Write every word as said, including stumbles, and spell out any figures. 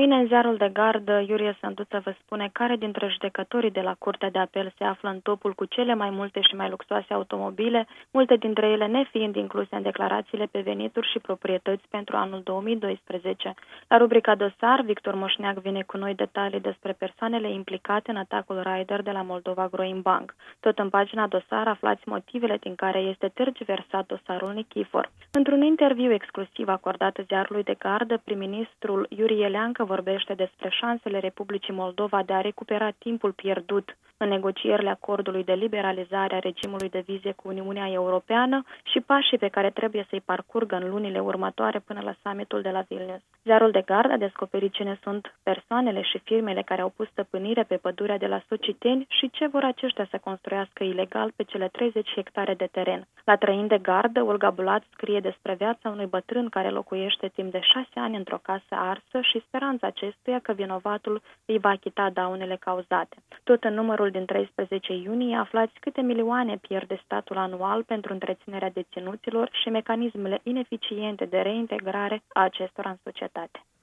Mâine, în ziarul de gardă, Iurie Sânduță vă spune care dintre judecătorii de la Curtea de Apel se află în topul cu cele mai multe și mai luxoase automobile, multe dintre ele nefiind incluse în declarațiile pe venituri și proprietăți pentru anul două mii doisprezece. La rubrica Dosar, Victor Moșneac vine cu noi detalii despre persoanele implicate în atacul Raider de la Moldova Growing Bank. Tot în pagina Dosar aflați motivele din care este tergiversat dosarul Nichifor. Într-un interviu exclusiv acordat ziarului de gardă, prim-ministrul Iurie Leancă vorbește despre șansele Republicii Moldova de a recupera timpul pierdut în negocierile acordului de liberalizare a regimului de vize cu Uniunea Europeană și pașii pe care trebuie să-i parcurgă în lunile următoare până la summitul de la Vilnius. Ziarul de gardă a descoperit cine sunt persoanele și firmele care au pus stăpânire pe pădurea de la Suciteni și ce vor aceștia să construiască ilegal pe cele treizeci hectare de teren. La Trăind de gardă, Olga Bulat scrie despre viața unui bătrân care locuiește timp de șase ani într-o casă arsă și speranța acestuia că vinovatul îi va achita daunele cauzate. Tot în numărul din treisprezece iunie aflați câte milioane pierde statul anual pentru întreținerea deținuților și mecanismele ineficiente de reintegrare a acestora în societate.